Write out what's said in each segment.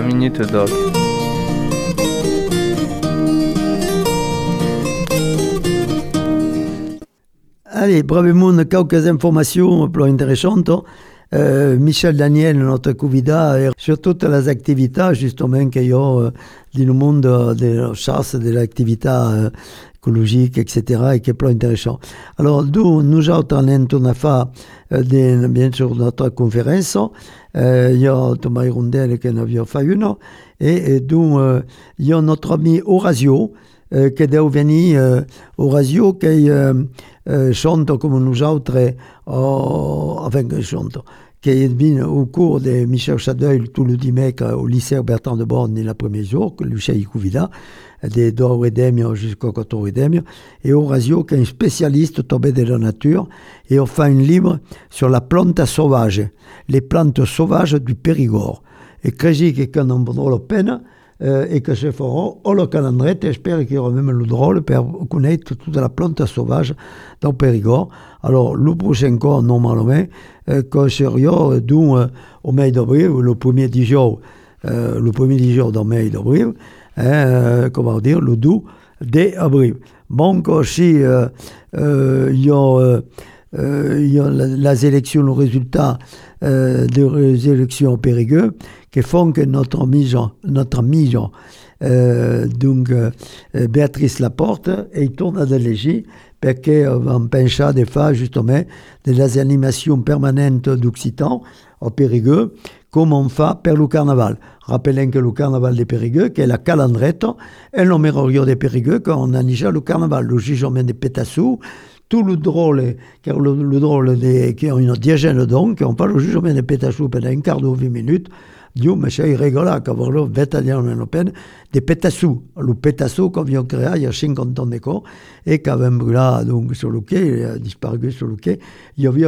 la Minute Doc. Allez, brevemente quelques informations plus intéressantes. Michel Daniel, notre candidat, sur toutes les activités justement qu'il y a dans le monde de la chasse, de l'activité écologique, etc., et qui est plus intéressant. Alors, nous autres, on a fait, bien sûr, notre conférence. Il y a Thomas Hirondelle qui en a fait une. Et donc, il y a notre ami Orazio, qui est venu, Orazio, qui chante comme nous autres, enfin, chante, qui est venu au cours de Michel Chadeuil tout le dimanche au lycée Bertrand de Borne le premier jour, que Lucien Couvida, de Doredemio jusqu'au Cotoredemio, et Orazio, qui est un spécialiste tombé de la nature, et on fait un livre sur la plante sauvage, les plantes sauvages du Périgord. Et Crégy, qui en vaudra la peine, et que se feront au le calendrier, j'espère qu'il y aura même le drôle pour connaître toute la plante sauvage dans le Périgord. Alors, le prochain cours, normalement, que sera au mai d'avril, le premier 10 jours dans le mai d'avril, comment dire, le 12 d'avril. Donc, aussi, il y a les élections, le résultat des élections au Périgueux, qui font que notre amie Béatrice Laporte, elle tourne à l'élégie, parce qu'on pense de faire justement des animations permanentes d'Occitan au Périgueux, comme on fait pour le carnaval. Rappelons que le carnaval des Périgueux, qui est la calandrette, est le meilleur des Périgueux, quand on a déjà le carnaval, le jugement des pétassous, tout le drôle, car le drôle qui ont une diagène donc, on parle au jugement des pétassous pendant un quart d'heure, 20 minutes, Dieu, mais c'est rigolo, qu'avoir le vétérinaire en peine, des pétassous. Le pétassou qu'on vient créer il y a 50 ans d'école, et qu'avait brûlé donc, sur le quai, il a disparu sur le quai, il y avait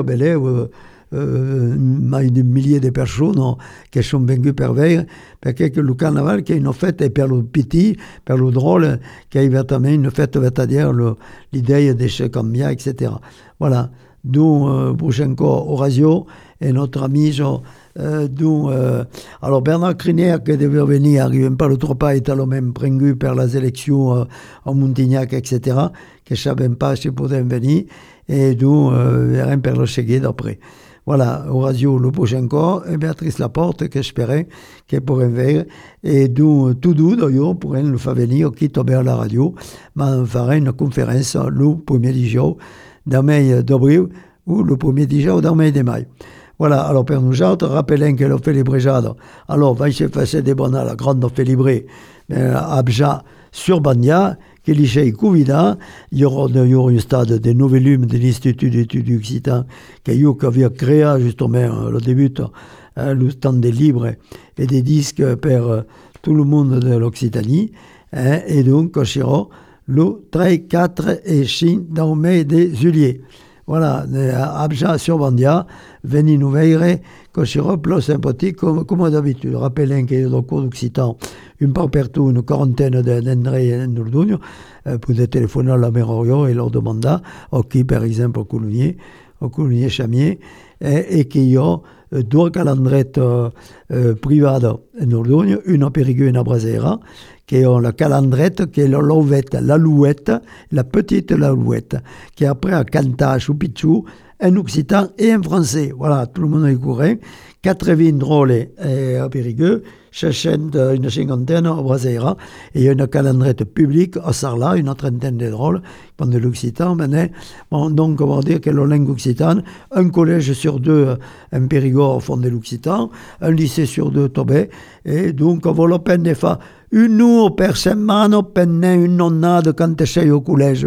des milliers de personnes qui sont venues per veille, parce que le carnaval qui est une fête, et per le petit, per le drôle, qui est vraiment une fête, c'est-à-dire l'idée de chez Cambia, etc. Voilà. Donc, prochain corps, Orazio, et notre ami, alors Bernard Crinière, qui devait venir, arrive pas le trop pas, est alors même prévu par les élections en Montignac, etc., que je ne savais pas si pourrait venir, et donc, rien per le cheguer d'après. Voilà, Orazio, le prochain corps, et Béatrice Laporte, que j'espérais qu'elle pourrait venir, et donc, tout doux, d'ailleurs, pourrait le faire venir, qui tombait à la radio, mais on ferait une conférence le premier 10 jours, dans le mai d'avril, ou le premier 10 jours, dans le mai de mai. Voilà, alors pour nous autres, rappelons que l'on fait les bréjades. Alors, va se faire des bonnes à la grande fait librée, Abja sur Bandia, qui lycée Couvida, il y aura un stade des nouveaux volumes de l'Institut d'études occitan, qui avait créé justement le début, le stand des livres et des disques pour tout le monde de l'Occitanie, et donc, on sera le 3, 4 et 5 dans le mai de juillet. Voilà, Abja sur Bandia, venez nous veiller, que sera plus sympathique comme d'habitude. Rappelons qu'il y a dans le cours d'Occitan, une part partout, une quarantaine d'André et d'Ordugno, pour téléphoner à la mère Orion et leur demander, qui par exemple au Coulonier Chamier, et qu'il y a deux calendrettes privées en Ordugno, une à Périgueux et une à Brasera, qui ont la calendrette, qui est l'alouette, la petite l'alouette, qui après a Cantache ou Pichou, un occitan et un français. Voilà, tout le monde est courant. 80 drôles à Périgueux, une cinquantaine à Brasera, et il y a une calendrette publique à Sarlat, une trentaine de drôles, pendant l'occitan. Bon, donc, on va dire que la langue occitane, un collège sur deux en Périgord font de l'occitan, un lycée sur deux Tobé, et donc on va la peine de faire une heure per semaine per une nonnade quand sei au collège,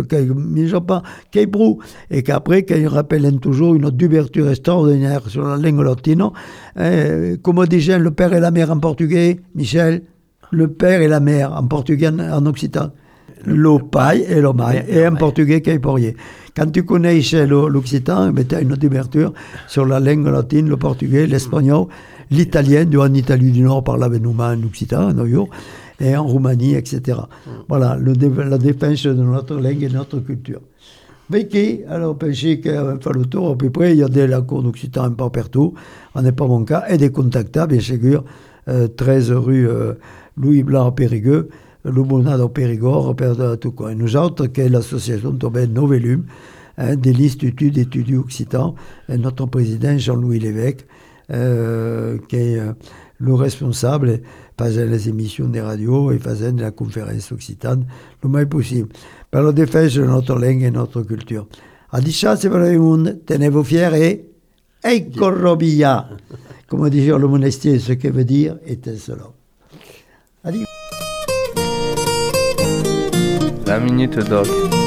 qui est brou, et qu'après, qu'ils rappellent toujours une ouverture extraordinaire sur la langue latine. Comme disait le père et la mère en portugais, Michel, le père et la mère en portugais en occitan. Le pai et le mai, et en portugais qui est porrier. Quand tu connais l'occitan, tu as une ouverture sur la langue latine, le portugais, l'espagnol, l'italien, en Italie du Nord parlait nous en occitan, et en Roumanie, etc. Voilà, la défense de notre langue et de notre culture. Mais qui, alors, pensez qu'on fait le tour, à peu près, il y a des cours d'occitan un peu partout, on n'est pas mon cas, et des contacts, bien sûr, 13 rue Louis Blanc à Périgueux, l'Aumônade au Périgord, per tout quoi. Et nous autres, qui est l'association Tobin Novelum, des listes études occitan, et notre président Jean-Louis Lévesque, qui est le responsable, faisait les émissions des radios et faisait la conférence occitane le moins possible. Per la défense de notre langue et notre culture. A diciasse per il mondo, tenevo fiere e corrobia. Come diceva le monestier, ce che veut dire était cela. La Minute Doc.